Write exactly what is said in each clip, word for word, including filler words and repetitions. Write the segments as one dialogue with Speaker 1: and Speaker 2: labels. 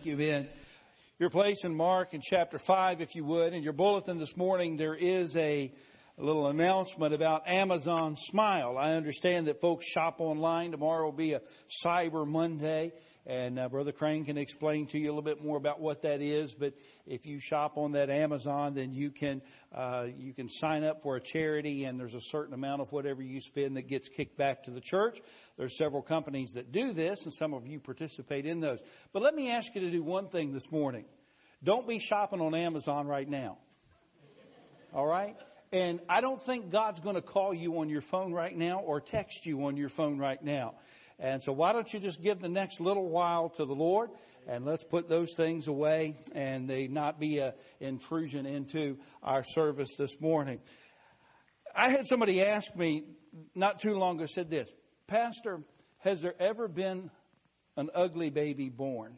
Speaker 1: Thank you, Ben. Your place in Mark in chapter five, if you would. In your bulletin this morning, there is a, a little announcement about Amazon Smile. I understand that folks shop online. Tomorrow will be a Cyber Monday. And uh, Brother Crane can explain to you a little bit more about what that is. But if you shop on that Amazon, then you can uh, you can sign up for a charity, and there's a certain amount of whatever you spend that gets kicked back to the church. There's several companies that do this, and some of you participate in those. But let me ask you to do one thing this morning. Don't be shopping on Amazon right now. All right? And I don't think God's going to call you on your phone right now or text you on your phone right now. And so why don't you just give the next little while to the Lord, and let's put those things away and they not be an intrusion into our service this morning. I had somebody ask me not too long ago, said this, Pastor, has there ever been an ugly baby born?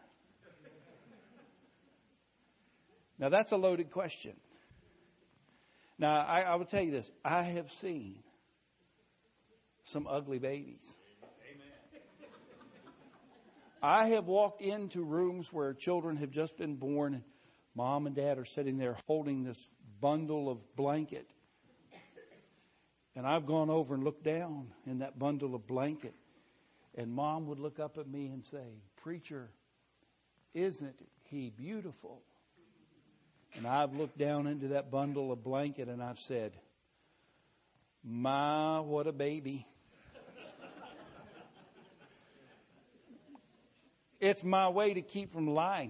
Speaker 1: Now that's a loaded question. Now I, I will tell you this, I have seen some ugly babies. I have walked into rooms where children have just been born and mom and dad are sitting there holding this bundle of blanket. And I've gone over and looked down in that bundle of blanket. And mom would look up at me and say, Preacher, isn't he beautiful? And I've looked down into that bundle of blanket and I've said, My, what a baby. It's my way to keep from lying.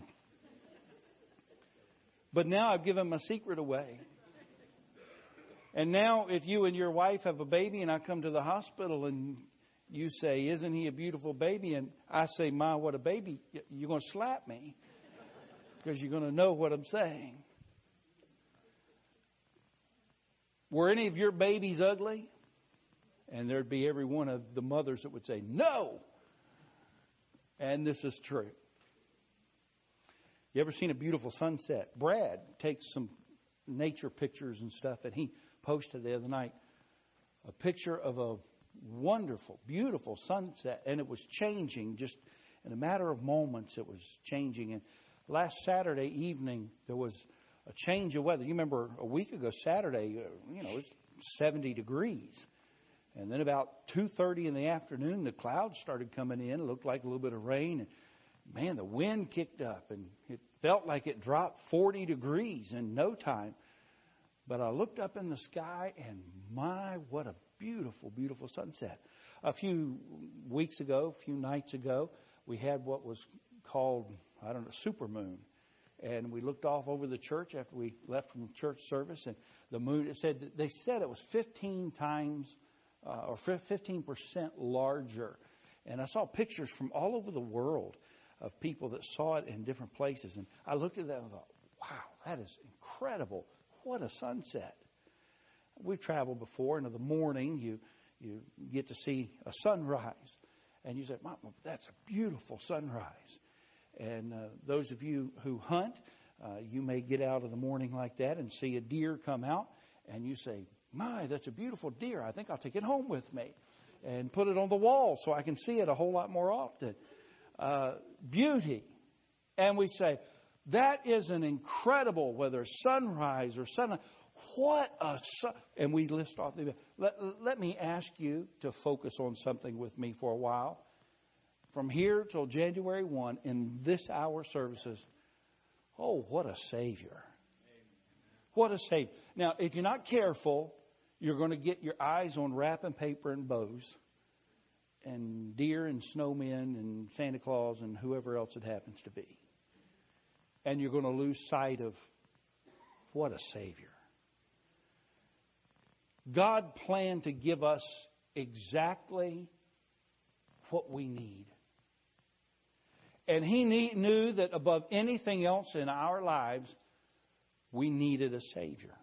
Speaker 1: But now I've given my secret away. And now if you and your wife have a baby and I come to the hospital and you say, Isn't he a beautiful baby? And I say, My, what a baby. You're going to slap me because you're going to know what I'm saying. Were any of your babies ugly? And there'd be every one of the mothers that would say, No. And this is true. You ever seen a beautiful sunset? Brad takes some nature pictures and stuff, and he posted the other night a picture of a wonderful, beautiful sunset, and it was changing just in a matter of moments. It was changing. And last Saturday evening, there was a change of weather. You remember a week ago, Saturday, you know, it's seventy degrees. And then about two thirty in the afternoon, the clouds started coming in. It looked like a little bit of rain. And man, the wind kicked up and it felt like it dropped forty degrees in no time. But I looked up in the sky and my, what a beautiful, beautiful sunset. A few weeks ago, a few nights ago, we had what was called, I don't know, supermoon. And we looked off over the church after we left from church service. And the moon, it said, they said it was fifteen times Uh, or fifteen percent larger. And I saw pictures from all over the world of people that saw it in different places. And I looked at that and thought, wow, that is incredible. What a sunset. We've traveled before, and in the morning you, you get to see a sunrise. And you say, Mom, that's a beautiful sunrise. And uh, those of you who hunt, uh, you may get out in the morning like that and see a deer come out. And you say, My, that's a beautiful deer. I think I'll take it home with me and put it on the wall so I can see it a whole lot more often. Uh, beauty. And we say, that is an incredible, whether sunrise or sunrise. What a sun. And we list off the, let, let me ask you to focus on something with me for a while. From here till January first in this hour services. Oh, what a Savior. What a Savior. Now, if you're not careful, you're going to get your eyes on wrapping paper and bows and deer and snowmen and Santa Claus and whoever else it happens to be. And you're going to lose sight of what a Savior. God planned to give us exactly what we need. And He knew that above anything else in our lives, we needed a Savior.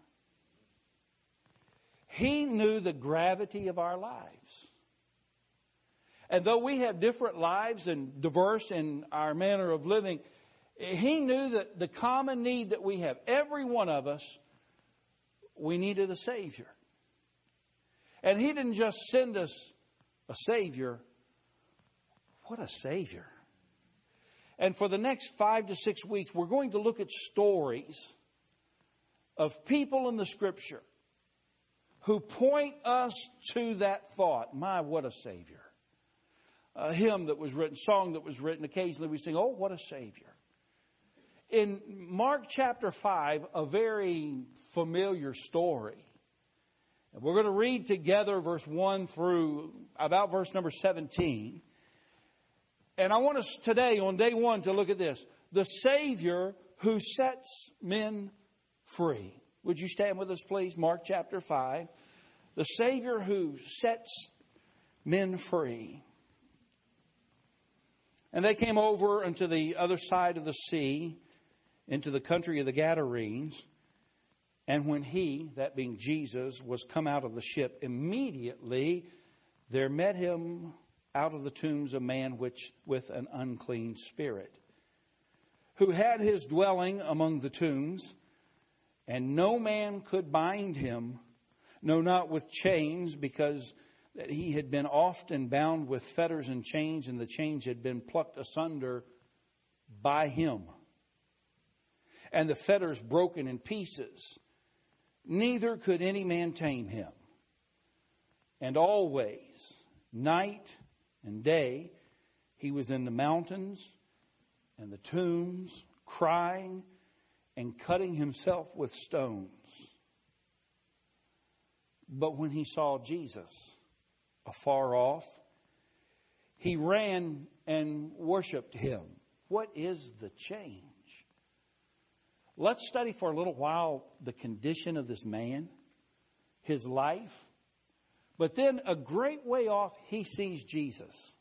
Speaker 1: He knew the gravity of our lives. And though we have different lives and diverse in our manner of living, He knew that the common need that we have, every one of us, we needed a Savior. And He didn't just send us a Savior. What a Savior. And for the next five to six weeks, we're going to look at stories of people in the Scripture who point us to that thought. My, what a Savior. A hymn that was written, song that was written, occasionally we sing, oh, what a Savior. In Mark chapter five, a very familiar story. And we're going to read together verse one through about verse number seventeen. And I want us today, on day one, to look at this. The Savior who sets men free. Would you stand with us, please? Mark chapter five. The Savior who sets men free. And they came over unto the other side of the sea, into the country of the Gadarenes. And when he, that being Jesus, was come out of the ship, immediately there met him out of the tombs a man which with an unclean spirit, who had his dwelling among the tombs, and no man could bind him, no, not with chains, because that he had been often bound with fetters and chains, and the chains had been plucked asunder by him, and the fetters broken in pieces. Neither could any man tame him. And always, night and day, he was in the mountains and the tombs, crying and cutting himself with stones. But when he saw Jesus afar off, he ran and worshiped him. What is the change? Let's study for a little while the condition of this man, his life. But then a great way off, he sees Jesus.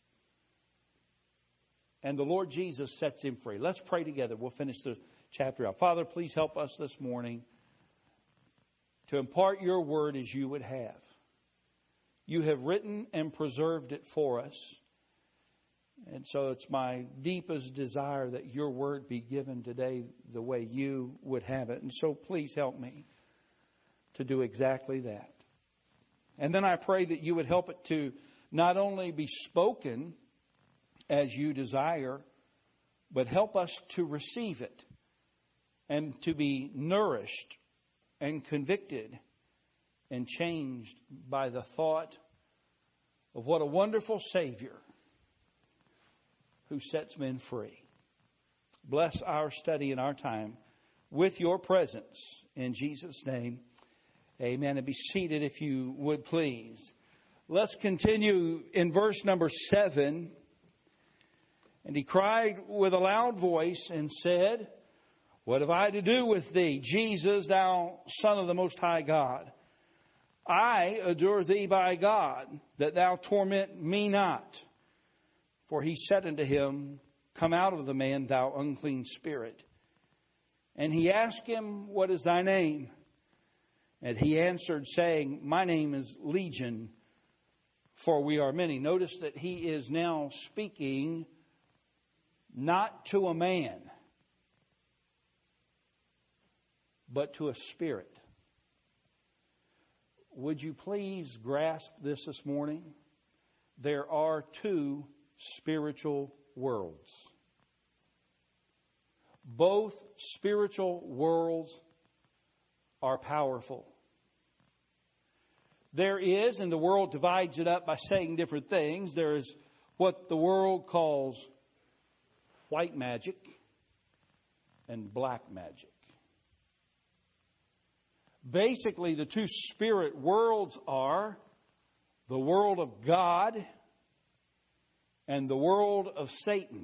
Speaker 1: And the Lord Jesus sets him free. Let's pray together. We'll finish the chapter out. Father, please help us this morning to impart your word as you would have. You have written and preserved it for us. And so it's my deepest desire that your word be given today the way you would have it. And so please help me to do exactly that. And then I pray that you would help it to not only be spoken as you desire, but help us to receive it and to be nourished and convicted and changed by the thought of what a wonderful Savior who sets men free. Bless our study and our time with your presence. In Jesus' name, amen. And be seated if you would please. Let's continue in verse number seven. And he cried with a loud voice and said, what have I to do with thee, Jesus, thou Son of the Most High God? I adjure thee by God, that thou torment me not. For he said unto him, come out of the man, thou unclean spirit. And he asked him, what is thy name? And he answered, saying, my name is Legion, for we are many. Notice that he is now speaking not to a man, but to a spirit. Would you please grasp this this morning? There are two spiritual worlds. Both spiritual worlds are powerful. There is, and the world divides it up by saying different things. There is what the world calls white magic and black magic. Basically, the two spirit worlds are the world of God and the world of Satan.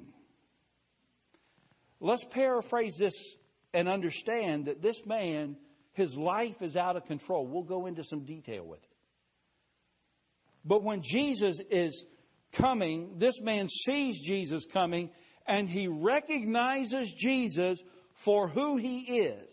Speaker 1: Let's paraphrase this and understand that this man, his life is out of control. We'll go into some detail with it. But when Jesus is coming, this man sees Jesus coming, and he recognizes Jesus for who he is.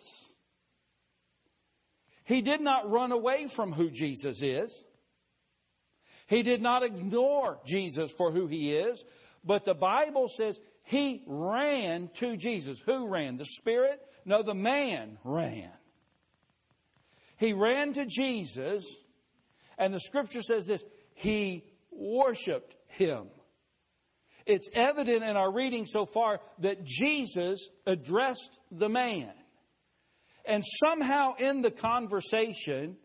Speaker 1: He did not run away from who Jesus is. He did not ignore Jesus for who he is. But the Bible says he ran to Jesus. Who ran? The Spirit? No, the man ran. He ran to Jesus, and the Scripture says this, he worshiped him. It's evident in our reading so far that Jesus addressed the man. And somehow in the conversation,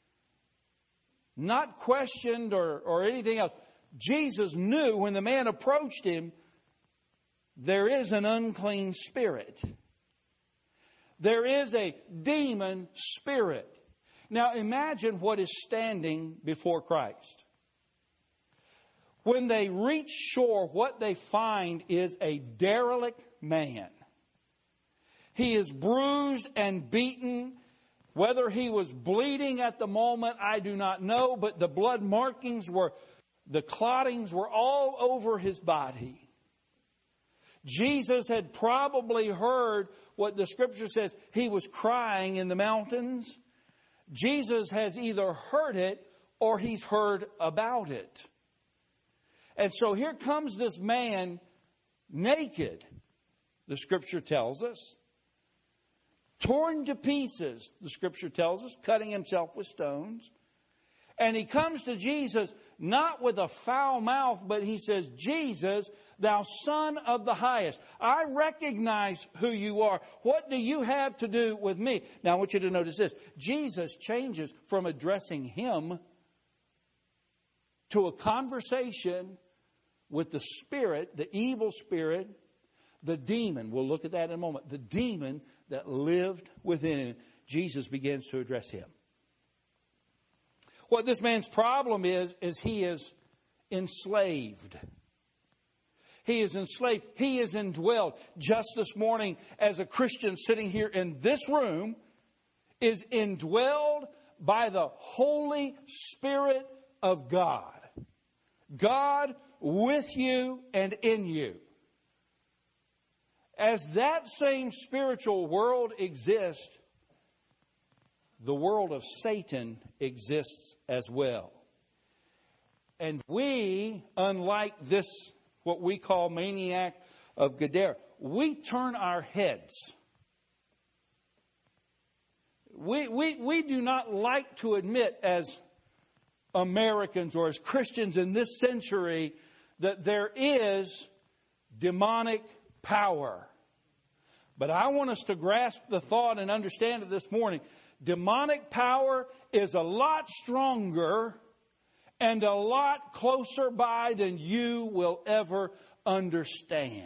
Speaker 1: not questioned or, or anything else, Jesus knew when the man approached him, there is an unclean spirit. There is a demon spirit. Now imagine what is standing before Christ. When they reach shore, what they find is a derelict man. He is bruised and beaten. Whether he was bleeding at the moment, I do not know, but the blood markings were, the clottings were all over his body. Jesus had probably heard what the Scripture says, he was crying in the mountains. Jesus has either heard it or he's heard about it. And so here comes this man naked, the Scripture tells us. Torn to pieces, the Scripture tells us, cutting himself with stones. And he comes to Jesus not with a foul mouth, but he says, Jesus, thou Son of the highest, I recognize who you are. What do you have to do with me? Now I want you to notice this. Jesus changes from addressing him to a conversation with the spirit, the evil spirit, the demon. We'll look at that in a moment. The demon that lived within him. Jesus begins to address him. What this man's problem is, is he is enslaved. He is enslaved. He is indwelled. Just this morning, as a Christian sitting here in this room, is indwelled by the Holy Spirit of God. God with you and in you. As that same spiritual world exists, the world of Satan exists as well. And we, unlike this, what we call maniac of Gadara, we turn our heads. We, we, we do not like to admit as Americans or as Christians in this century that there is demonic power. But I want us to grasp the thought and understand it this morning. Demonic power is a lot stronger and a lot closer by than you will ever understand.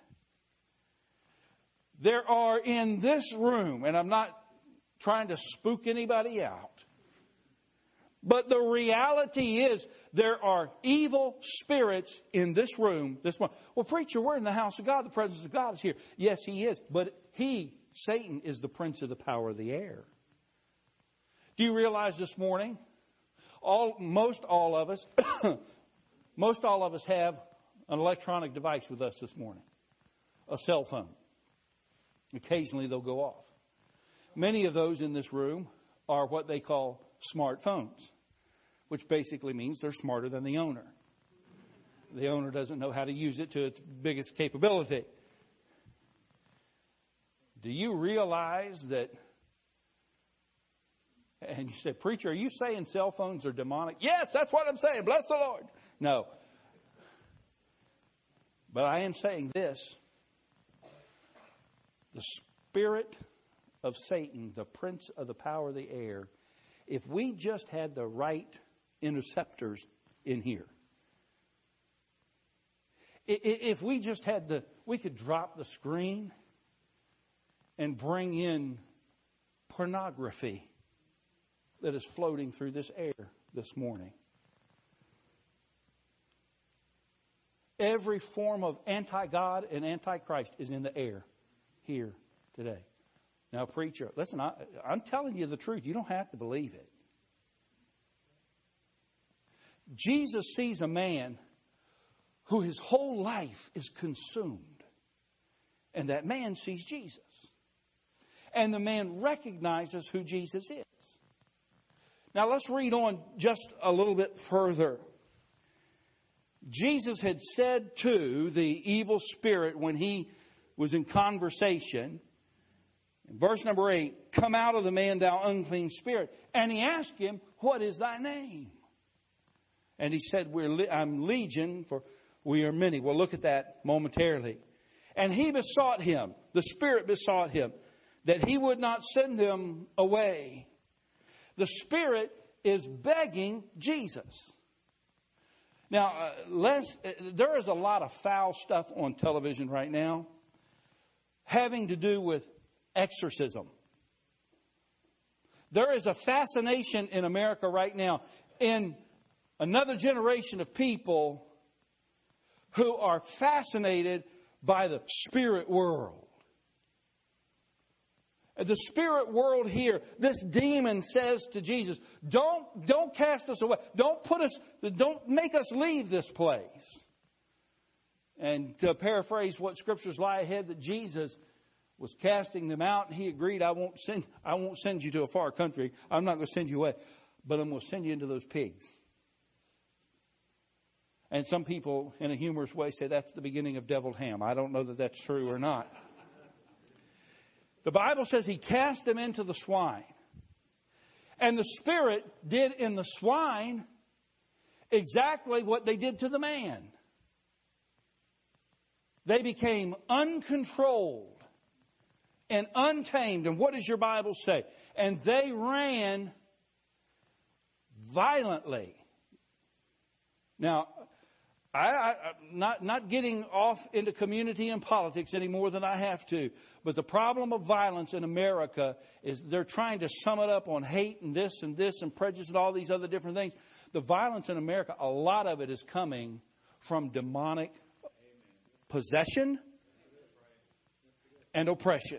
Speaker 1: There are in this room, and I'm not trying to spook anybody out, but the reality is there are evil spirits in this room this morning. Well, preacher, we're in the house of God. The presence of God is here. Yes, he is. But he, Satan, is the prince of the power of the air. Do you realize this morning, all, most all of us, most all of us have an electronic device with us this morning, a cell phone. Occasionally they'll go off. Many of those in this room are what they call smartphones, which basically means they're smarter than the owner. The owner doesn't know how to use it to its biggest capability. Do you realize that? And you say, preacher, are you saying cell phones are demonic? Yes, that's what I'm saying. Bless the Lord. No. But I am saying this. The spirit of Satan, the prince of the power of the air, if we just had the right interceptors in here, if we just had the, we could drop the screen and bring in pornography that is floating through this air this morning. Every form of anti-God and anti-Christ is in the air here today. Now, preacher, listen, I, I'm telling you the truth. You don't have to believe it. Jesus sees a man who his whole life is consumed. And that man sees Jesus. And the man recognizes who Jesus is. Now let's read on just a little bit further. Jesus had said to the evil spirit when he was in conversation, in verse number eight, come out of the man, thou unclean spirit. And he asked him, what is thy name? And he said, We're le- I'm Legion, for We are many. We'll look at that momentarily. And he besought him, the Spirit besought him, that he would not send them away. The Spirit is begging Jesus. Now, uh, Les, uh, there is a lot of foul stuff on television right now having to do with exorcism. There is a fascination in America right now in another generation of people who are fascinated by the spirit world. The spirit world here, this demon says to Jesus, don't, don't cast us away. Don't put us, don't make us leave this place. And to paraphrase what scriptures lie ahead, that Jesus was casting them out, and he agreed, I won't send, I won't send you to a far country. I'm not going to send you away, but I'm going to send you into those pigs. And some people, in a humorous way, say that's the beginning of deviled ham. I don't know that that's true or not. The Bible says he cast them into the swine. And the Spirit did in the swine exactly what they did to the man. They became uncontrolled and untamed. And what does your Bible say? And they ran violently. Now, I, I, not, not getting off into community and politics any more than I have to. But the problem of violence in America is they're trying to sum it up on hate and this and this and prejudice and all these other different things. The violence in America, a lot of it is coming from demonic possession and oppression.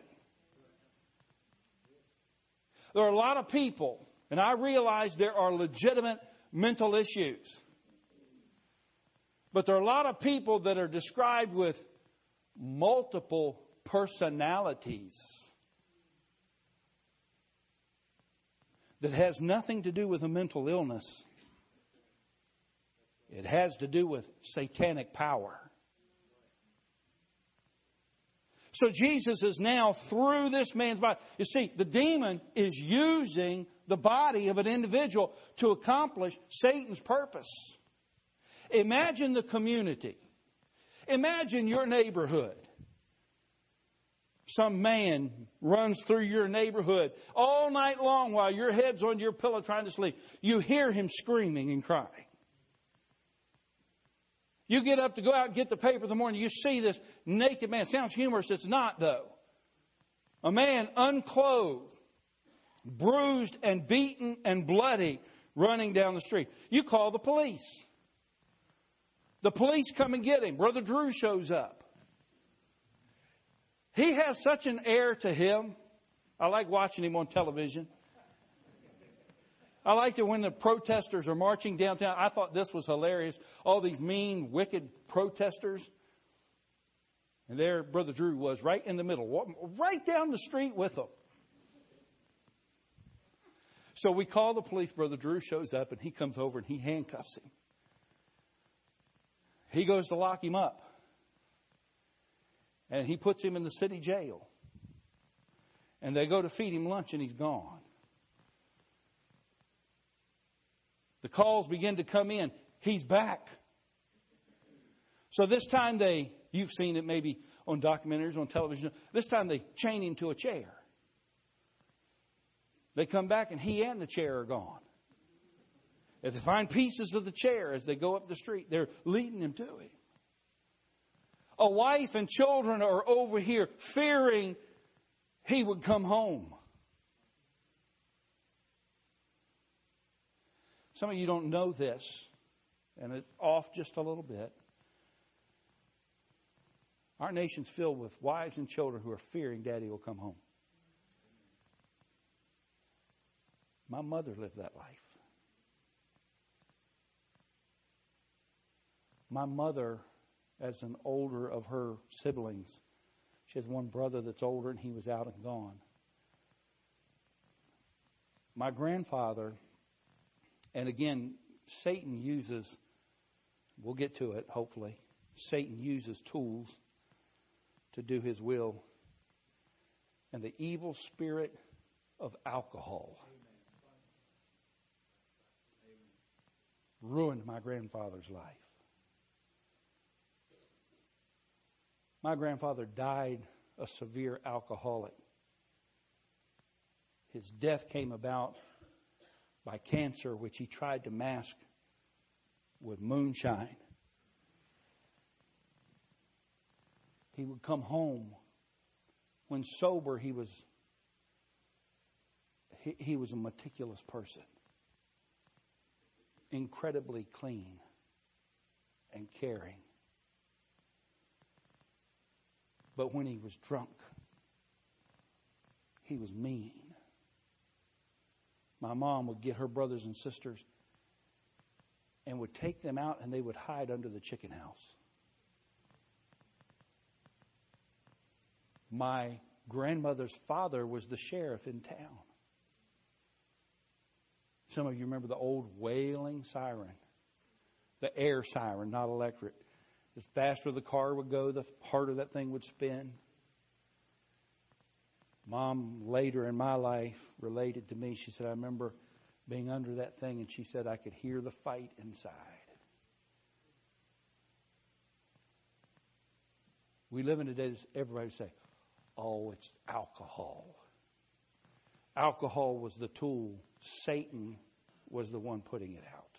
Speaker 1: There are a lot of people, and I realize there are legitimate mental issues. But there are a lot of people that are described with multiple personalities that has nothing to do with a mental illness. It has to do with satanic power. So Jesus is now through this man's body. You see, the demon is using the body of an individual to accomplish Satan's purpose. Imagine the community. Imagine your neighborhood. Some man runs through your neighborhood all night long while your head's on your pillow trying to sleep. You hear him screaming and crying. You get up to go out and get the paper in the morning. You see this naked man. Sounds humorous. It's not, though. A man unclothed, bruised and beaten and bloody running down the street. You call the police. The police come and get him. Brother Drew shows up. He has such an air to him. I like watching him on television. I liked it when the protesters are marching downtown. I thought this was hilarious. All these mean, wicked protesters. And there Brother Drew was right in the middle, right down the street with them. So we call the police. Brother Drew shows up and he comes over and he handcuffs him. He goes to lock him up. And he puts him in the city jail. And they go to feed him lunch and he's gone. The calls begin to come in. He's back. So this time they, you've seen it maybe on documentaries, on television. This time they chain him to a chair. They come back and he and the chair are gone. If they find pieces of the chair as they go up the street, they're leading him to him. A wife and children are over here fearing he would come home. Some of you don't know this, and it's off just a little bit. Our nation's filled with wives and children who are fearing Daddy will come home. My mother lived that life. My mother, as an older of her siblings, she has one brother that's older and he was out and gone. My grandfather, and again, Satan uses, we'll get to it hopefully, Satan uses tools to do his will. And the evil spirit of alcohol ruined my grandfather's life. My grandfather died a severe alcoholic. His death came about by cancer, which he tried to mask with moonshine. He would come home. When sober, he was he, he was a meticulous person. Incredibly clean and caring. But when he was drunk, he was mean. My mom would get her brothers and sisters and would take them out, and they would hide under the chicken house. My grandmother's father was the sheriff in town. Some of you remember the old wailing siren, the air siren, not electric. The faster the car would go, the harder that thing would spin. Mom, later in my life, related to me. She said, I remember being under that thing, and she said I could hear the fight inside. We live in a day that everybody would say, oh, it's alcohol. Alcohol was the tool. Satan was the one putting it out.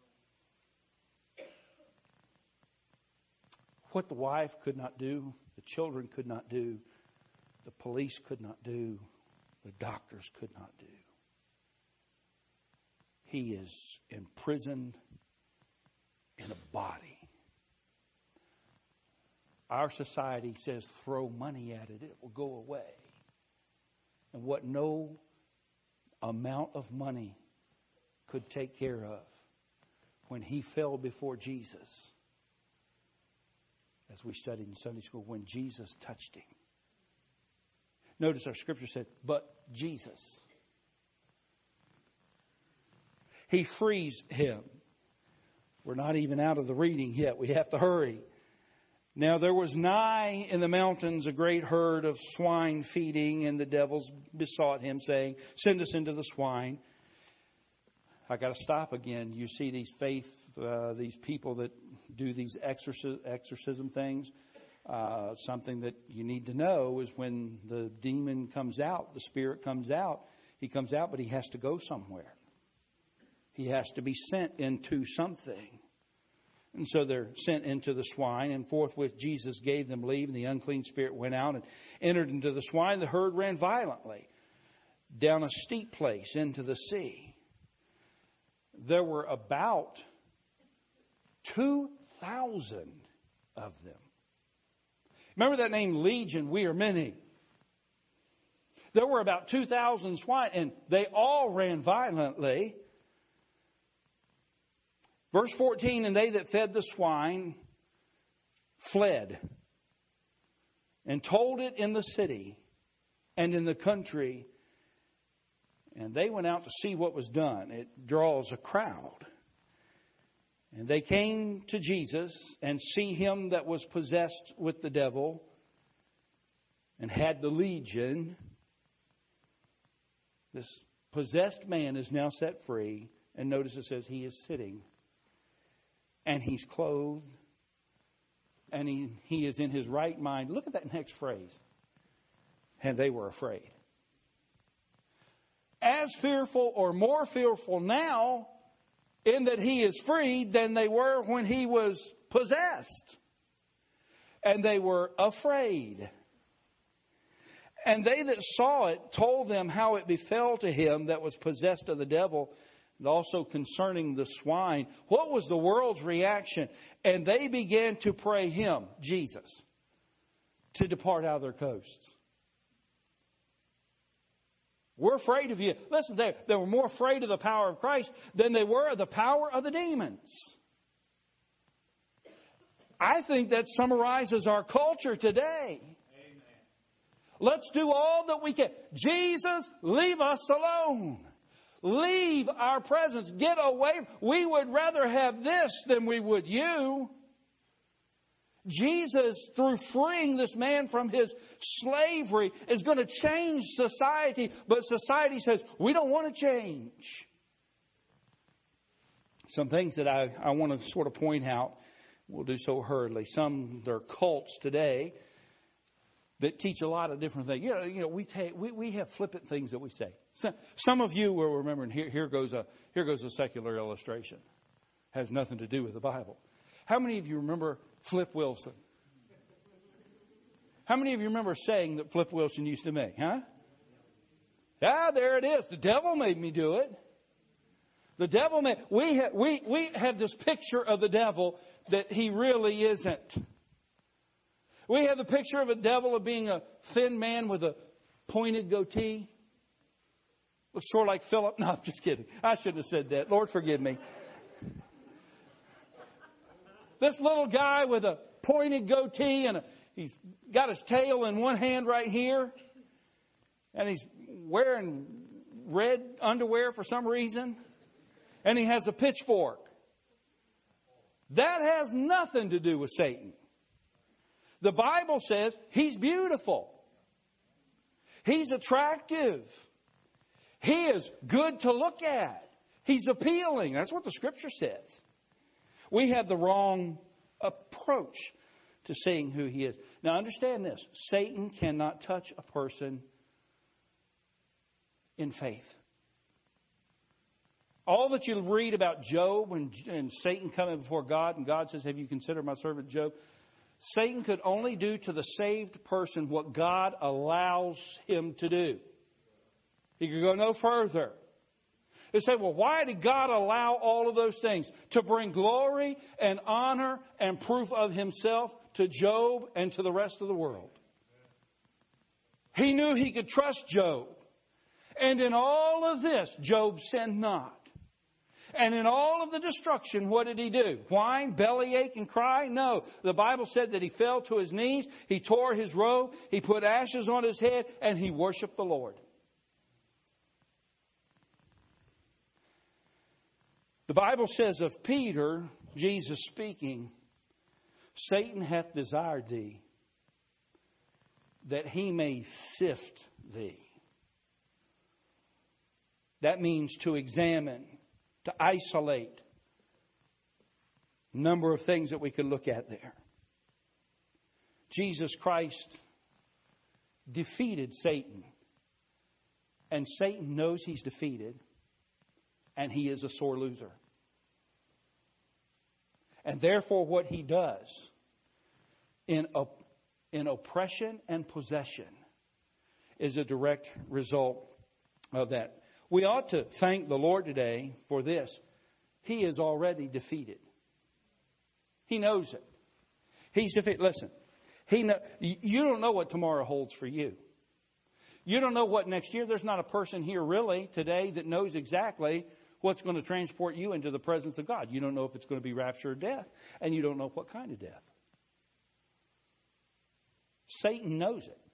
Speaker 1: What the wife could not do, the children could not do, the police could not do, the doctors could not do. He is imprisoned in a body. Our society says throw money at it, it will go away. And what no amount of money could take care of, when he fell before Jesus, as we studied in Sunday school, when Jesus touched him. Notice our scripture said, but Jesus. He frees him. We're not even out of the reading yet. We have to hurry. Now there was nigh in the mountains a great herd of swine feeding, and the devils besought him, saying, send us into the swine. I got to stop again. You see these faith, uh, these people that do these exorcism, exorcism things. Uh, something that you need to know is when the demon comes out, the spirit comes out, he comes out, but he has to go somewhere. He has to be sent into something. And so they're sent into the swine, and forthwith Jesus gave them leave, and the unclean spirit went out and entered into the swine. The herd ran violently down a steep place into the sea. There were about two thousand of them. Remember that name, Legion? We are many. There were about two thousand swine, and they all ran violently. Verse fourteen, and they that fed the swine fled and told it in the city and in the country. And they went out to see what was done. It draws a crowd. And they came to Jesus and see him that was possessed with the devil and had the legion. This possessed man is now set free. And notice it says he is sitting. And he's clothed. And he, he is in his right mind. Look at that next phrase. And they were afraid. As fearful or more fearful now, in that he is freed, than they were when he was possessed. And they were afraid. And they that saw it told them how it befell to him that was possessed of the devil, and also concerning the swine. What was the world's reaction? And they began to pray him, Jesus, to depart out of their coasts. We're afraid of you. Listen, they, they were more afraid of the power of Christ than they were of the power of the demons. I think that summarizes our culture today. Amen. Let's do all that we can. Jesus, leave us alone. Leave our presence. Get away. We would rather have this than we would you. Jesus, through freeing this man from his slavery, is going to change society. But society says, we don't want to change. Some things that I, I want to sort of point out. We'll do so hurriedly. Some, they're cults today. that teach a lot of different things. You know, you know we take we, we have flippant things that we say. So, some of you will remember, and here, here goes a here goes a secular illustration. Has nothing to do with the Bible. How many of you remember Flip Wilson? How many of you remember saying that Flip Wilson used to make? Huh? Ah, there it is. The devil made me do it. The devil made we have we we have this picture of the devil that he really isn't. We have the picture of a devil of being a thin man with a pointed goatee. Looks sort of like Philip. No, I'm just kidding. I shouldn't have said that. Lord, forgive me. This little guy with a pointed goatee and a, he's got his tail in one hand right here. And he's wearing red underwear for some reason. And he has a pitchfork. That has nothing to do with Satan. The Bible says he's beautiful. He's attractive. He is good to look at. He's appealing. That's what the Scripture says. We have the wrong approach to seeing who he is. Now understand this. Satan cannot touch a person in faith. All that you read about Job and, and Satan coming before God, and God says, have you considered my servant Job? Satan could only do to the saved person what God allows him to do. He could go no further. They say, well, why did God allow all of those things? To bring glory and honor and proof of himself to Job and to the rest of the world. He knew he could trust Job. And in all of this, Job sinned not. And in all of the destruction, what did he do? Whine, bellyache, and cry? No. The Bible said that he fell to his knees, he tore his robe, he put ashes on his head, and he worshiped the Lord. The Bible says of Peter, Jesus speaking, Satan hath desired thee, that he may sift thee. That means to examine, to isolate. A number of things that we could look at there. Jesus Christ defeated Satan. And Satan knows he's defeated. And he is a sore loser. And therefore what he does in, op- in oppression and possession is a direct result of that. We ought to thank the Lord today for this. He is already defeated. He knows it. He's defeated. Listen, he know, you don't know what tomorrow holds for you. You don't know what next year. There's not a person here really today that knows exactly what's going to transport you into the presence of God. You don't know if it's going to be rapture or death. And you don't know what kind of death. Satan knows it.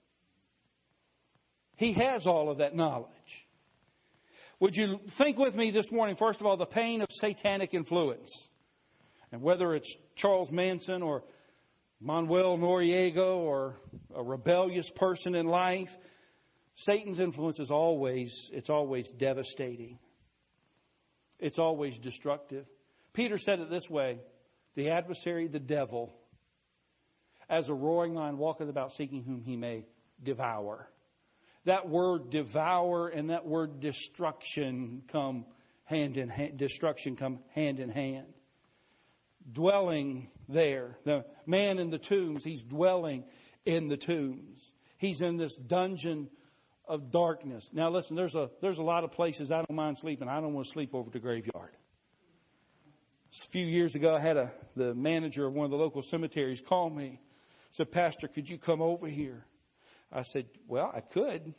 Speaker 1: He has all of that knowledge. Would you think with me this morning, first of all, the pain of satanic influence? And whether it's Charles Manson or Manuel Noriega or a rebellious person in life, Satan's influence is always, it's always devastating. It's always destructive. Peter said it this way, the adversary, the devil, as a roaring lion walketh about seeking whom he may devour. That word devour and that word destruction come hand in hand. Destruction come hand in hand. Dwelling there. The man in the tombs, he's dwelling in the tombs. He's in this dungeon of darkness. Now listen, there's a there's a lot of places I don't mind sleeping. I don't want to sleep over at the graveyard. A few years ago, I had a the manager of one of the local cemeteries call me. Said, Pastor, could you come over here? I said, well, I could.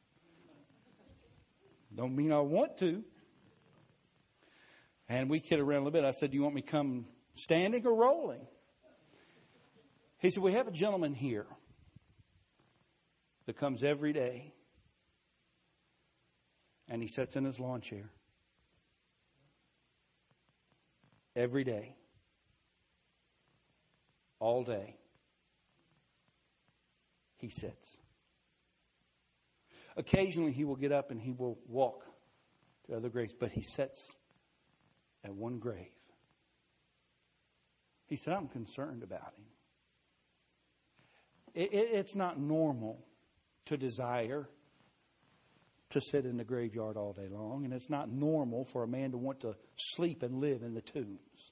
Speaker 1: Don't mean I want to. And we kidded around a little bit. I said, do you want me to come standing or rolling? He said, we have a gentleman here that comes every day. And he sits in his lawn chair. Every day. All day. He sits. Occasionally he will get up and he will walk to other graves, but he sits at one grave. He said, I'm concerned about him. It, it, it's not normal to desire to sit in the graveyard all day long. And it's not normal for a man to want to sleep and live in the tombs.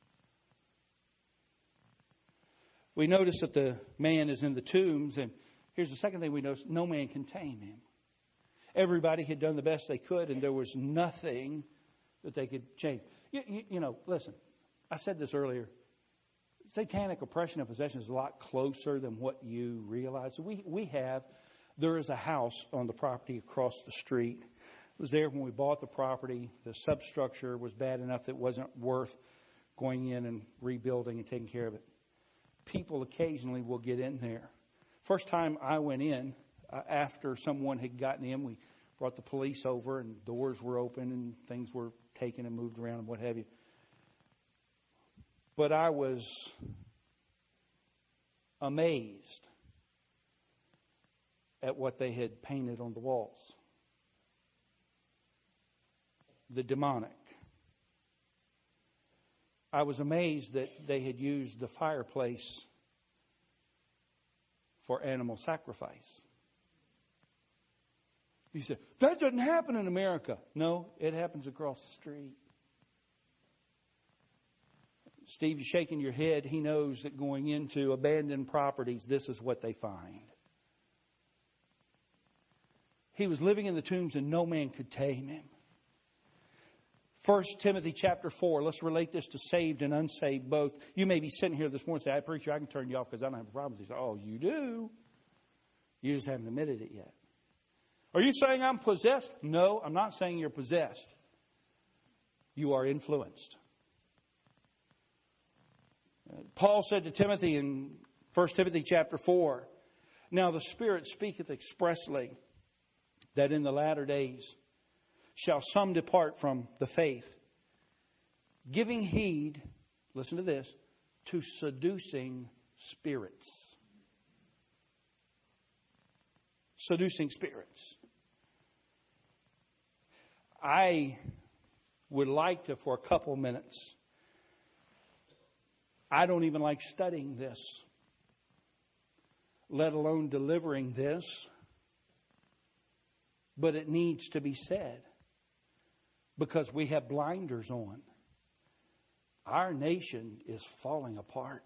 Speaker 1: We notice that the man is in the tombs. And here's the second thing we notice. No man can tame him. Everybody had done the best they could, and there was nothing that they could change. You, you, you know, listen, I said this earlier. Satanic oppression and possession is a lot closer than what you realize. We we have, there is a house on the property across the street. It was there when we bought the property. The substructure was bad enough that it wasn't worth going in and rebuilding and taking care of it. People occasionally will get in there. First time I went in, uh, after someone had gotten in, we brought the police over and doors were open and things were taken and moved around and what have you. But I was amazed at what they had painted on the walls. The demonic. I was amazed that they had used the fireplace for animal sacrifice. You said, that doesn't happen in America. No, it happens across the street. Steve, you're shaking your head. He knows that going into abandoned properties, this is what they find. He was living in the tombs and no man could tame him. First Timothy chapter four. Let's relate this to saved and unsaved both. You may be sitting here this morning and say, I preacher, I can turn you off because I don't have a problem with this. Oh, you do. You just haven't admitted it yet. Are you saying I'm possessed? No, I'm not saying you're possessed. You are influenced. Paul said to Timothy in First Timothy chapter four, now the Spirit speaketh expressly that in the latter days shall some depart from the faith, giving heed, listen to this, to seducing spirits. Seducing spirits. I would like to, for a couple minutes, I don't even like studying this, let alone delivering this, but it needs to be said because we have blinders on. Our nation is falling apart.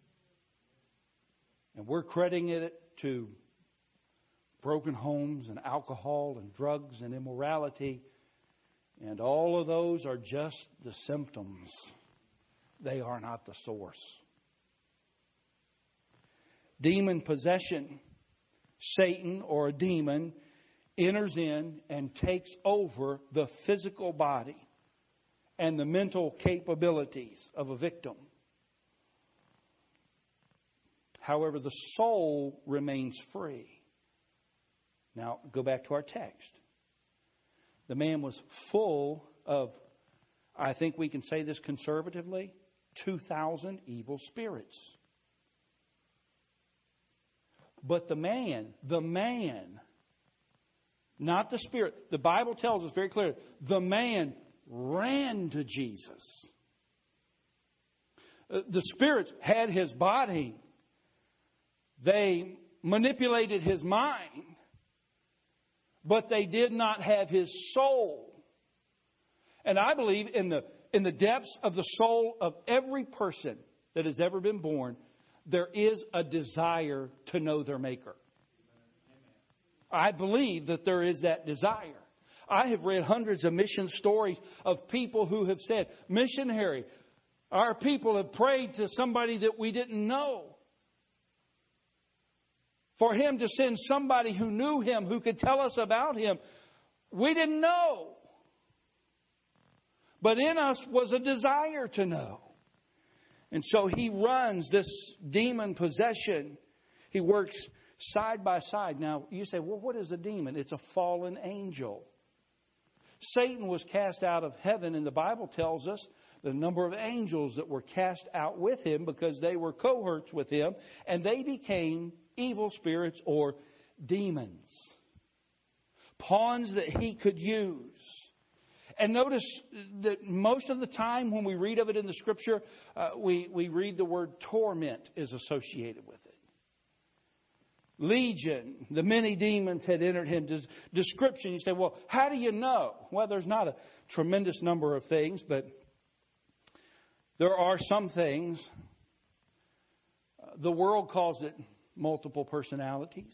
Speaker 1: And we're crediting it to broken homes and alcohol and drugs and immorality. And all of those are just the symptoms. They are not the source. Demon possession. Satan or a demon enters in and takes over the physical body and the mental capabilities of a victim. However, the soul remains free. Now, go back to our text. The man was full of, I think we can say this conservatively, two thousand evil spirits. But the man, the man, not the spirit. The Bible tells us very clearly, the man ran to Jesus. The spirits had his body. They manipulated his mind. But they did not have his soul. And I believe in the in the depths of the soul of every person that has ever been born, there is a desire to know their Maker. I believe that there is that desire. I have read hundreds of mission stories of people who have said, missionary, our people have prayed to somebody that we didn't know. For him to send somebody who knew him, who could tell us about him. We didn't know. But in us was a desire to know. And so he runs this demon possession. He works side by side. Now, you say, well, what is a demon? It's a fallen angel. Satan was cast out of heaven, and the Bible tells us the number of angels that were cast out with him because they were cohorts with him, and they became evil spirits or demons. Pawns that he could use. And notice that most of the time when we read of it in the Scripture, uh, we, we read the word torment is associated with it. Legion, the many demons had entered him. Des- description, you say, well, how do you know? Well, there's not a tremendous number of things, but there are some things. The world calls it multiple personalities.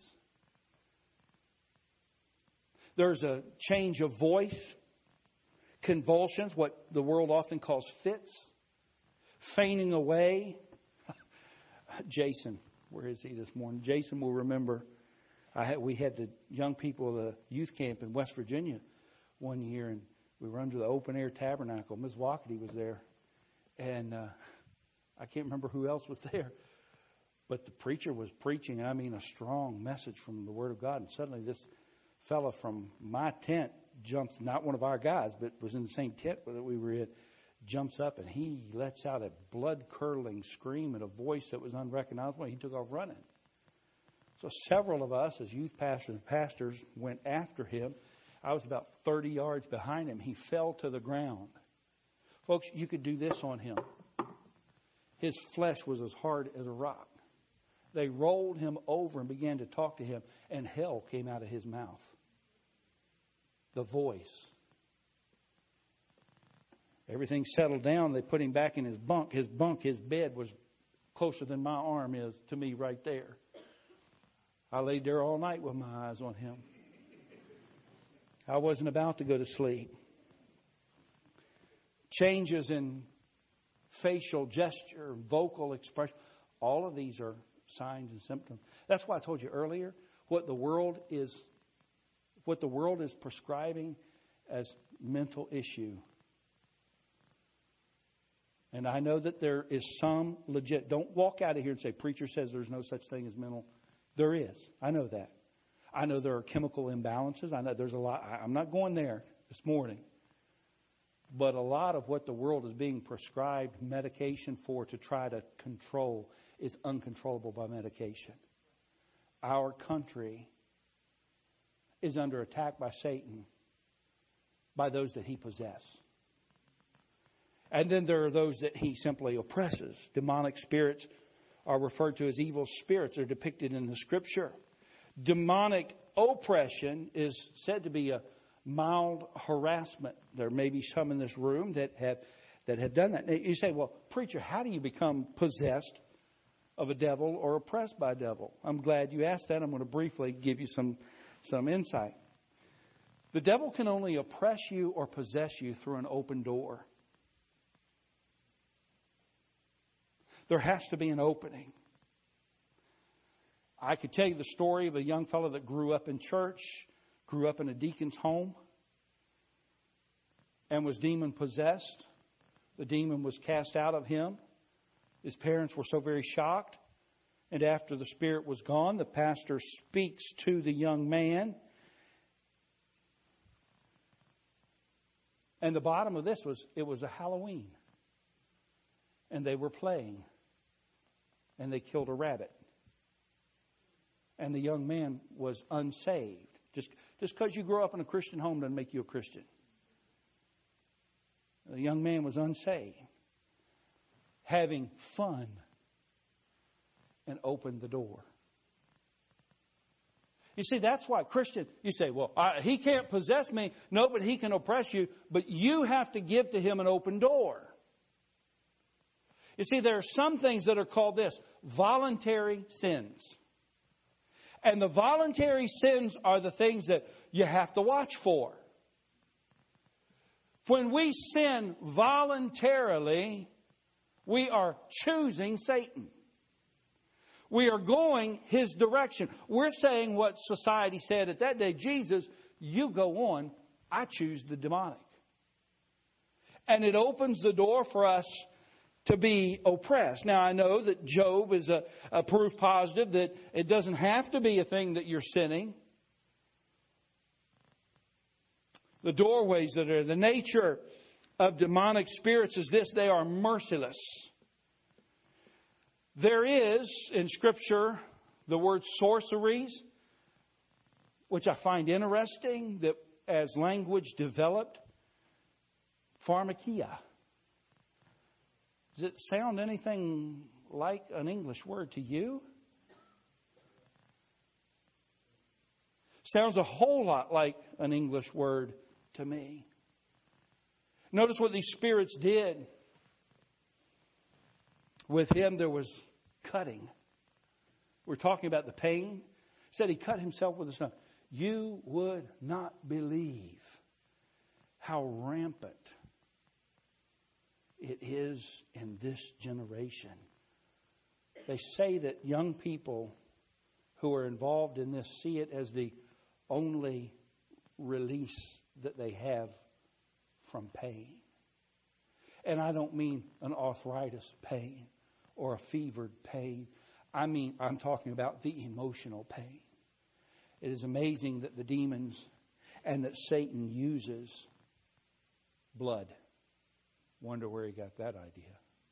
Speaker 1: There's a change of voice, convulsions, what the world often calls fits, fainting away. Jason, where is he this morning? Jason will remember. I had, we had the young people of the youth camp in West Virginia one year, and we were under the open air tabernacle. Miz Wackety was there, and uh, I can't remember who else was there, but the preacher was preaching, and I mean a strong message from the Word of God. And suddenly, this fella from my tent jumps, not one of our guys, but was in the same tent that we were in, jumps up, and he lets out a blood-curdling scream in a voice that was unrecognizable. He took off running. So several of us, as youth pastors and pastors, went after him. I was about thirty yards behind him. He fell to the ground. Folks, you could do this on him. His flesh was as hard as a rock. They rolled him over and began to talk to him, and hell came out of his mouth. The voice. Everything settled down. They put him back in his bunk. His bunk, his bed was closer than my arm is to me right there. I laid there all night with my eyes on him. I wasn't about to go to sleep. Changes in facial gesture, vocal expression, all of these are signs and symptoms. That's why I told you earlier, what the world is, what the world is prescribing as mental issue. And I know that there is some legit. Don't walk out of here and say, preacher says there's no such thing as mental. There is. I know that. I know there are chemical imbalances. I know there's a lot. I'm not going there this morning. But a lot of what the world is being prescribed medication for to try to control is uncontrollable by medication. Our country is under attack by Satan, by those that he possesses. And then there are those that he simply oppresses. Demonic spirits are referred to as evil spirits. They're depicted in the Scripture. Demonic oppression is said to be a mild harassment. There may be some in this room that have that have done that. Now, you say, well, preacher, how do you become possessed of a devil or oppressed by a devil? I'm glad you asked that. I'm going to briefly give you some, some insight. The devil can only oppress you or possess you through an open door. There has to be an opening. I could tell you the story of a young fellow that grew up in church, grew up in a deacon's home, and was demon possessed. The demon was cast out of him. His parents were so very shocked. And after the spirit was gone, the pastor speaks to the young man. And the bottom of this was, it was a Halloween. And they were playing. And they killed a rabbit. And the young man was unsaved. Just just because you grow up in a Christian home doesn't make you a Christian. The young man was unsaved. Having fun. And opened the door. You see, that's why Christian, you say, well, I, he can't possess me. No, but he can oppress you. But you have to give to him an open door. You see, there are some things that are called this, voluntary sins. And the voluntary sins are the things that you have to watch for. When we sin voluntarily, we are choosing Satan. We are going his direction. We're saying what society said at that day, Jesus, you go on, I choose the demonic. And it opens the door for us to be oppressed. Now, I know that Job is a, a proof positive that it doesn't have to be a thing that you're sinning. The doorways that are the nature of demonic spirits is this: they are merciless. There is in Scripture the word sorceries, which I find interesting that as language developed, pharmakia. Does it sound anything like an English word to you? Sounds a whole lot like an English word to me. Notice what these spirits did. With him there was cutting. We're talking about the pain. He said he cut himself with a stone. You would not believe how rampant it is in this generation. They say that young people who are involved in this see it as the only release that they have from pain. And I don't mean an arthritis pain or a fevered pain. I mean, I'm talking about the emotional pain. It is amazing that the demons and that Satan uses blood. Wonder where he got that idea.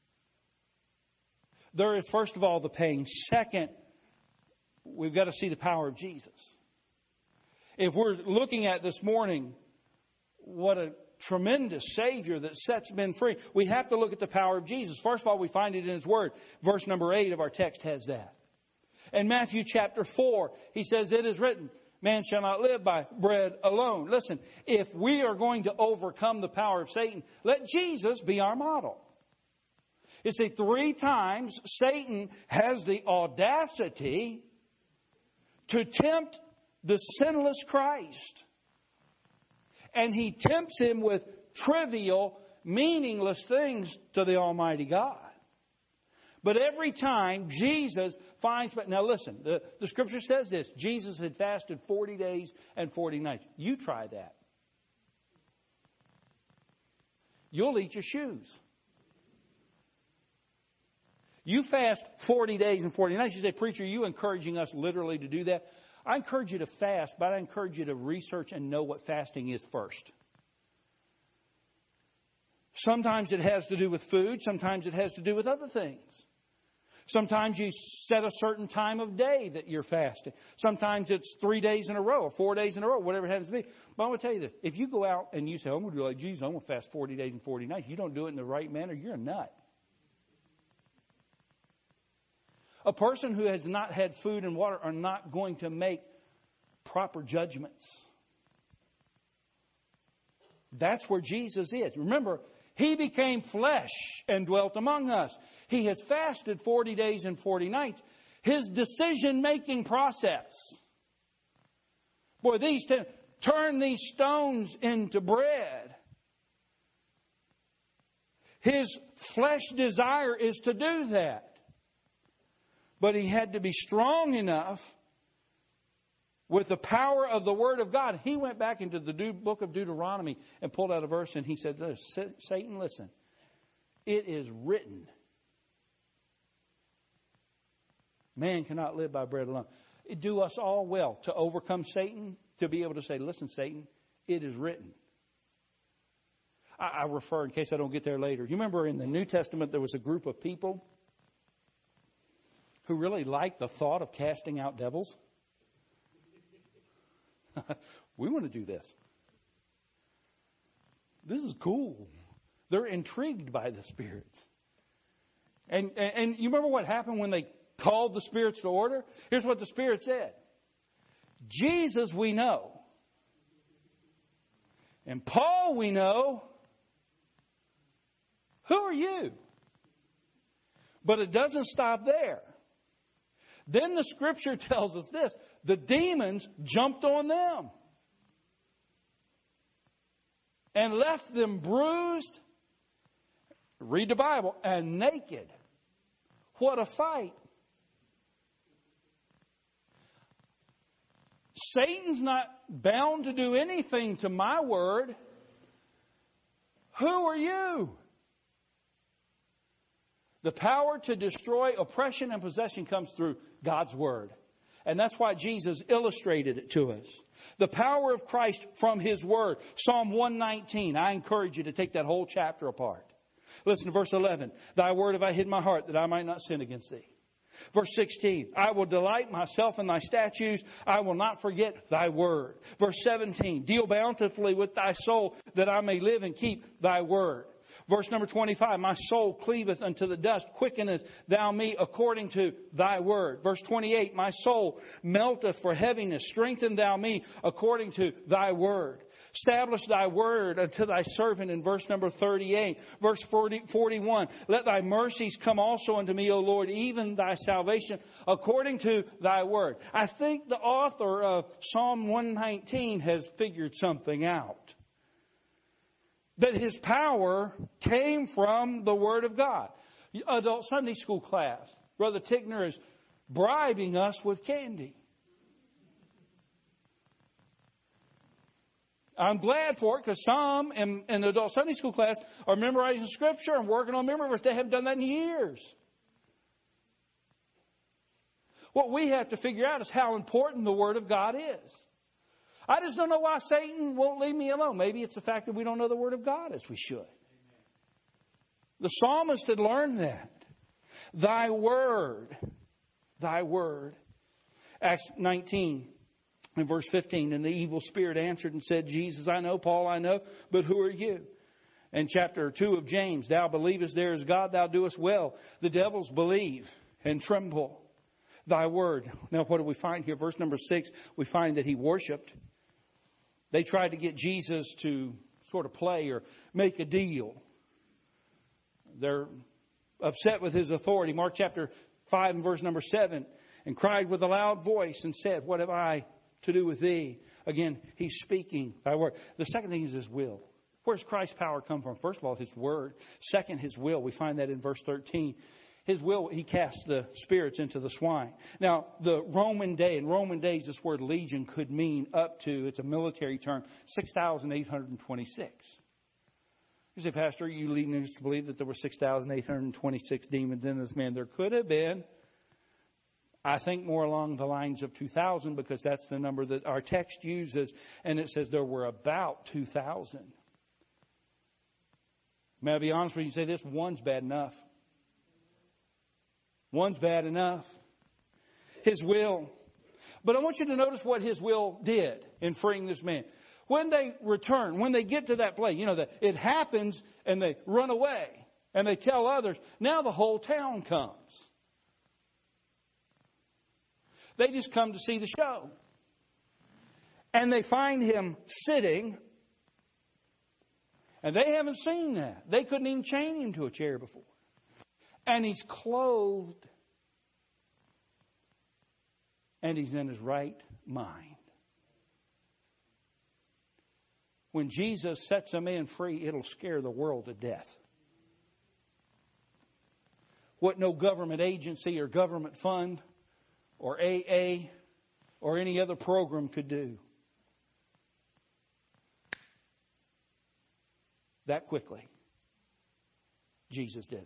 Speaker 1: There is, first of all, the pain. Second, we've got to see the power of Jesus. If we're looking at this morning, what a tremendous Savior that sets men free, we have to look at the power of Jesus. First of all, we find it in His Word. Verse number eight of our text has that. In Matthew chapter four, He says, it is written, man shall not live by bread alone. Listen, if we are going to overcome the power of Satan, let Jesus be our model. You see, three times Satan has the audacity to tempt the sinless Christ. And he tempts him with trivial, meaningless things to the Almighty God. But every time Jesus finds... Now listen, the, the Scripture says this. Jesus had fasted forty days and forty nights. You try that. You'll eat your shoes. You fast forty days and forty nights. You say, preacher, are you encouraging us literally to do that? I encourage you to fast, but I encourage you to research and know what fasting is first. Sometimes it has to do with food. Sometimes it has to do with other things. Sometimes you set a certain time of day that you're fasting. Sometimes it's three days in a row or four days in a row, whatever it happens to be. But I'm going to tell you this. If you go out and you say, I'm going to do like Jesus, I'm going to fast forty days and forty nights. You don't do it in the right manner, you're a nut. A person who has not had food and water are not going to make proper judgments. That's where Jesus is. Remember, He became flesh and dwelt among us. He has fasted forty days and forty nights. His decision-making process. Boy, these ten, turn these stones into bread. His flesh desire is to do that. But He had to be strong enough with the power of the Word of God. He went back into the book of Deuteronomy and pulled out a verse and he said, Satan, listen, it is written, man cannot live by bread alone. It do us all well to overcome Satan, to be able to say, listen, Satan, it is written. I, I refer, in case I don't get there later. You remember in the New Testament there was a group of people who really liked the thought of casting out devils. We want to do this. This is cool. They're intrigued by the spirits. And, and, and you remember what happened when they called the spirits to order? Here's what the Spirit said. Jesus we know. And Paul we know. Who are you? But it doesn't stop there. Then the Scripture tells us this. The demons jumped on them. And left them bruised. Read the Bible. And naked. What a fight. Satan's not bound to do anything to my word. Who are you? The power to destroy oppression and possession comes through God's Word. And that's why Jesus illustrated it to us. The power of Christ from His Word. Psalm one nineteen. I encourage you to take that whole chapter apart. Listen to verse eleven. Thy word have I hid in my heart that I might not sin against Thee. Verse sixteen. I will delight myself in Thy statutes. I will not forget Thy word. Verse seventeen. Deal bountifully with Thy soul that I may live and keep Thy word. Verse number twenty-five, my soul cleaveth unto the dust, quickeneth thou me according to thy word. Verse twenty-eight, my soul melteth for heaviness, strengthen thou me according to thy word. Establish thy word unto thy servant in verse number thirty-eight. Verse forty, forty-one, let thy mercies come also unto me, O Lord, even thy salvation according to thy word. I think the author of Psalm one nineteen has figured something out. That his power came from the Word of God. Adult Sunday school class. Brother Tigner is bribing us with candy. I'm glad for it because some in, in the adult Sunday school class are memorizing Scripture and working on memory verse. They haven't done that in years. What we have to figure out is how important the Word of God is. I just don't know why Satan won't leave me alone. Maybe it's the fact that we don't know the Word of God as we should. The psalmist had learned that. Thy Word, Thy Word. Acts nineteen and verse fifteen, and the evil spirit answered and said, Jesus I know, Paul I know, but who are you? And chapter two of James, thou believest there is God, thou doest well. The devils believe and tremble. Thy Word. Now what do we find here? Verse number six, we find that he worshipped. They tried to get Jesus to sort of play or make a deal. They're upset with his authority. Mark chapter five and verse number seven. And cried with a loud voice and said, what have I to do with thee? Again, he's speaking thy word. The second thing is his will. Where's Christ's power come from? First of all, his word. Second, his will. We find that in verse thirteen. His will, he cast the spirits into the swine. Now, the Roman day, in Roman days, this word legion could mean up to, it's a military term, six thousand eight hundred twenty-six. You say, Pastor, are you leading us to believe that there were six thousand eight hundred twenty-six demons in this man? There could have been. I think more along the lines of two thousand because that's the number that our text uses. And it says there were about two thousand. May I be honest with you and say this? One's bad enough. One's bad enough. His will. But I want you to notice what his will did in freeing this man. When they return, when they get to that place, you know, that it happens and they run away and they tell others, now the whole town comes. They just come to see the show. And they find him sitting. And they haven't seen that. They couldn't even chain him to a chair before. And he's clothed. And he's in his right mind. When Jesus sets a man free, it'll scare the world to death. What no government agency or government fund or A A or any other program could do. That quickly, Jesus did it.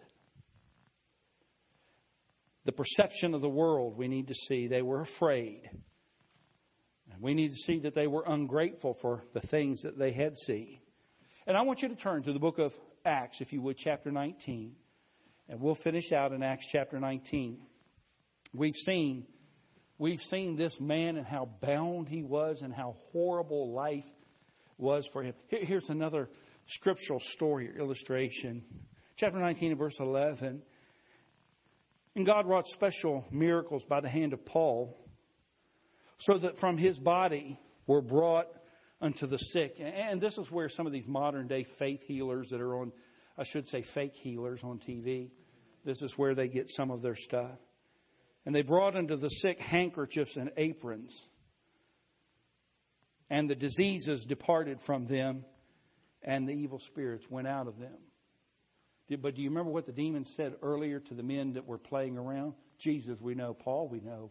Speaker 1: The perception of the world we need to see. They were afraid. And we need to see that they were ungrateful for the things that they had seen. And I want you to turn to the book of Acts, if you would, chapter nineteen. And we'll finish out in Acts chapter nineteen. We've seen, we've seen this man and how bound he was and how horrible life was for him. Here, here's another scriptural story or illustration. Chapter nineteen and verse eleven. And God wrought special miracles by the hand of Paul, so that from his body were brought unto the sick. And this is where some of these modern day faith healers that are on, I should say fake healers on T V, this is where they get some of their stuff. And they brought unto the sick handkerchiefs and aprons. And the diseases departed from them, and the evil spirits went out of them. But do you remember what the demons said earlier to the men that were playing around? Jesus we know, Paul we know.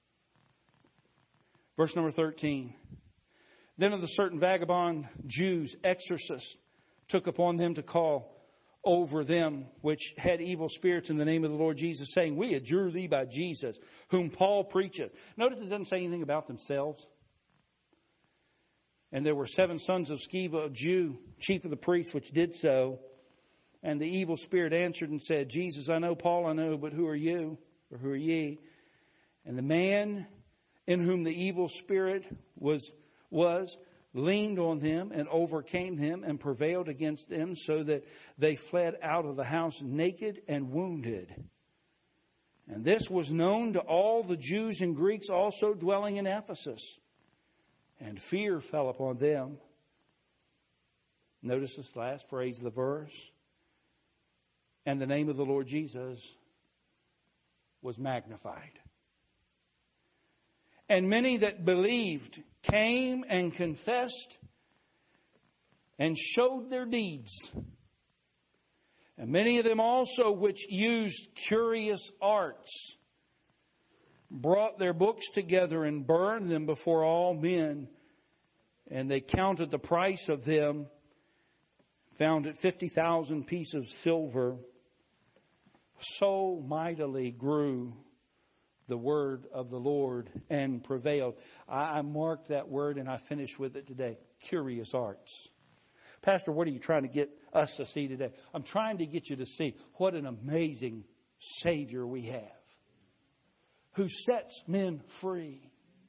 Speaker 1: Verse number thirteen. Then of the certain vagabond Jews, exorcists, took upon them to call over them which had evil spirits in the name of the Lord Jesus, saying, we adjure thee by Jesus, whom Paul preacheth. Notice it doesn't say anything about themselves. And there were seven sons of Sceva, a Jew, chief of the priests, which did so. And the evil spirit answered and said, Jesus I know, Paul I know, but who are you? Or who are ye? And the man in whom the evil spirit was, was leaned on them and overcame them and prevailed against them, so that they fled out of the house naked and wounded. And this was known to all the Jews and Greeks also dwelling in Ephesus. And fear fell upon them. Notice this last phrase of the verse. And the name of the Lord Jesus was magnified. And many that believed came and confessed and showed their deeds. And many of them also which used curious arts brought their books together and burned them before all men. And they counted the price of them, found it fifty thousand pieces of silver. So mightily grew the word of the Lord and prevailed. I, I marked that word and I finished with it today. Curious arts. Pastor, what are you trying to get us to see today? I'm trying to get you to see what an amazing Savior we have, who sets men free.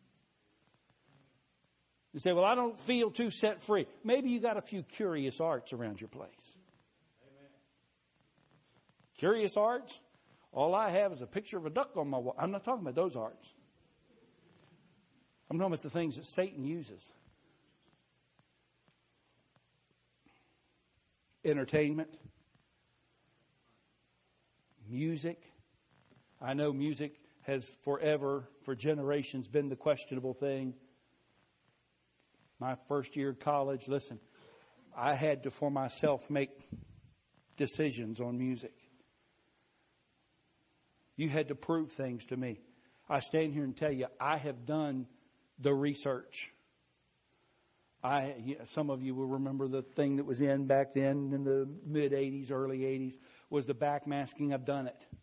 Speaker 1: You say, well, I don't feel too set free. Maybe you got a few curious arts around your place. Amen. Curious arts? All I have is a picture of a duck on my wall. I'm not talking about those arts. I'm talking about the things that Satan uses. Entertainment. Music. I know music has forever, for generations, been the questionable thing. My first year of college, listen, I had to, for myself, make decisions on music. You had to prove things to me. I stand here and tell you, I have done the research. I, some of you will remember the thing that was in back then in the mid eighties, early eighties, was the backmasking. I've done it.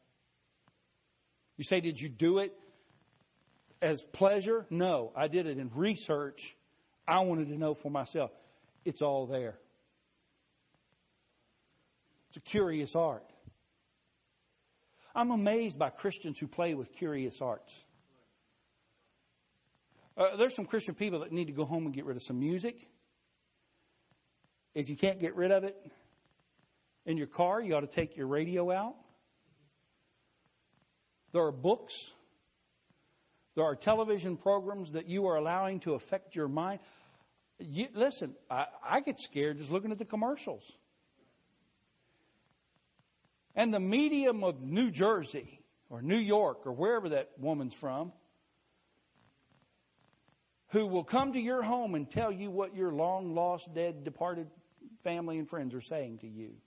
Speaker 1: You say, did you do it as pleasure? No, I did it in research. I wanted to know for myself. It's all there. It's a curious art. I'm amazed by Christians who play with curious arts. Uh, there's some Christian people that need to go home and get rid of some music. If you can't get rid of it in your car, you ought to take your radio out. There are books. There are television programs that you are allowing to affect your mind. You, listen, I, I get scared just looking at the commercials. And the medium of New Jersey or New York or wherever that woman's from, who will come to your home and tell you what your long lost, dead, departed family and friends are saying to you.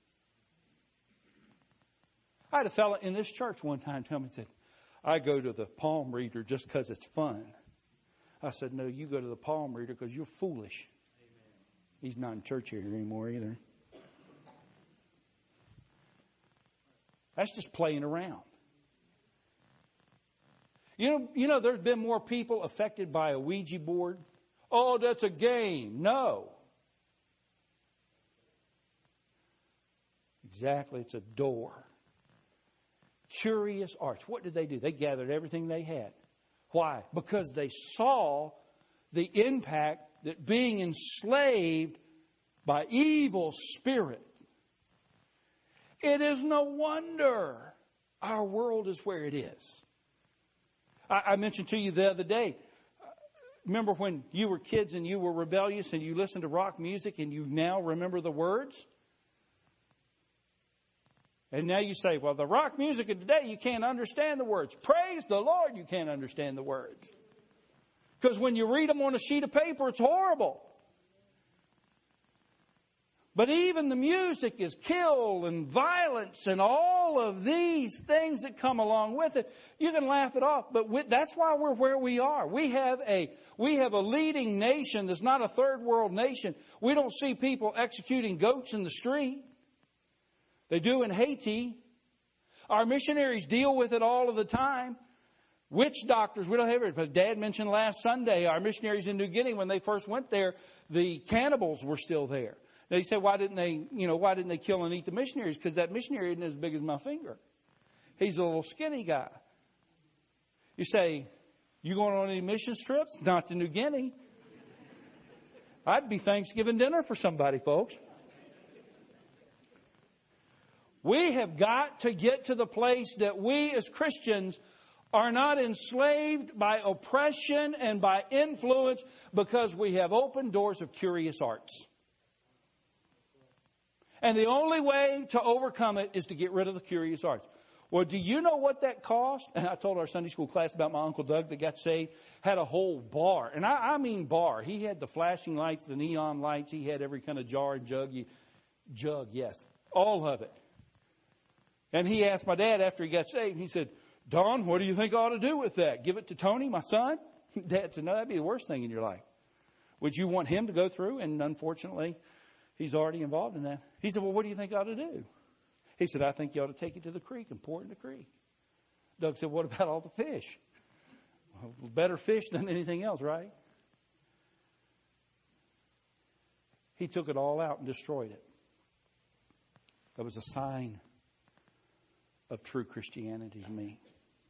Speaker 1: I had a fella in this church one time tell me, said, I go to the palm reader just because it's fun. I said, no, you go to the palm reader because you're foolish. Amen. He's not in church here anymore either. That's just playing around. You know, you know, there's been more people affected by a Ouija board. Oh, that's a game. No. Exactly, it's a door. Curious arts. What did they do? They gathered everything they had. Why? Because they saw the impact that being enslaved by evil spirit. It is no wonder our world is where it is. I, I mentioned to you the other day, remember when you were kids and you were rebellious and you listened to rock music and you now remember the words? And now you say, well, the rock music of today, you can't understand the words. Praise the Lord, you can't understand the words. Because when you read them on a sheet of paper, it's horrible. But even the music is kill and violence and all of these things that come along with it. You can laugh it off, but we, that's why we're where we are. We have a we have a leading nation that's not a third world nation. We don't see people executing goats in the street. They do in Haiti. Our missionaries deal with it all of the time. Witch doctors, we don't have it. But Dad mentioned last Sunday, our missionaries in New Guinea, when they first went there, the cannibals were still there. They said, why didn't they, you know, why didn't they kill and eat the missionaries? Because that missionary isn't as big as my finger. He's a little skinny guy. You say, you going on any mission trips? Not to New Guinea. I'd be Thanksgiving dinner for somebody, folks. We have got to get to the place that we as Christians are not enslaved by oppression and by influence because we have opened doors of curious arts. And the only way to overcome it is to get rid of the curious arts. Well, do you know what that cost? And I told our Sunday school class about my Uncle Doug that got saved. Had a whole bar. And I, I mean bar. He had the flashing lights, the neon lights. He had every kind of jar and jug. Jug, yes. All of it. And he asked my dad after he got saved, he said, Don, what do you think I ought to do with that? Give it to Tony, my son? Dad said, no, that'd be the worst thing in your life. Would you want him to go through? And unfortunately, he's already involved in that. He said, well, what do you think I ought to do? He said, I think you ought to take it to the creek and pour it in the creek. Doug said, what about all the fish? Well, better fish than anything else, right? He took it all out and destroyed it. That was a sign of true Christianity to me.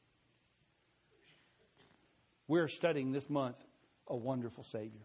Speaker 1: We're studying this month a wonderful Savior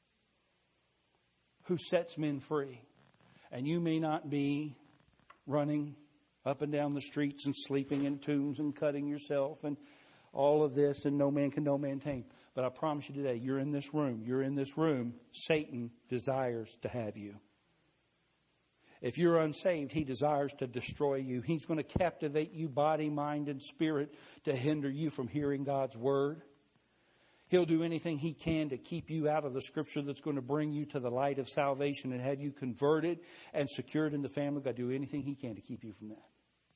Speaker 1: who sets men free. And you may not be running up and down the streets and sleeping in tombs and cutting yourself and all of this, and no man can no man tame. But I promise you today, you're in this room. You're in this room. Satan desires to have you. If you're unsaved, he desires to destroy you. He's going to captivate you, body, mind, and spirit, to hinder you from hearing God's word. He'll do anything he can to keep you out of the scripture that's going to bring you to the light of salvation and have you converted and secured in the family. God, do anything he can to keep you from that.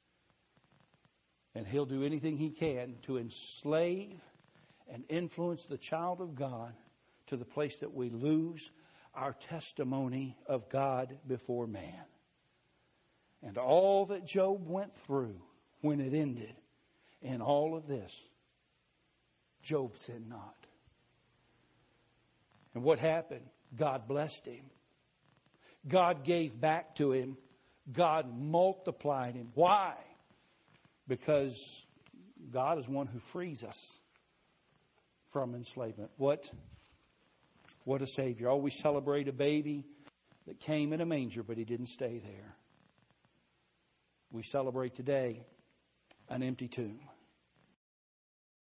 Speaker 1: And he'll do anything he can to enslave and influence the child of God to the place that we lose our testimony of God before man. And all that Job went through when it ended in all of this, Job sinned not. And what happened? God blessed him. God gave back to him. God multiplied him. Why? Because God is one who frees us from enslavement. What, what a Savior. Oh, we celebrate a baby that came in a manger, but he didn't stay there. We celebrate today an empty tomb.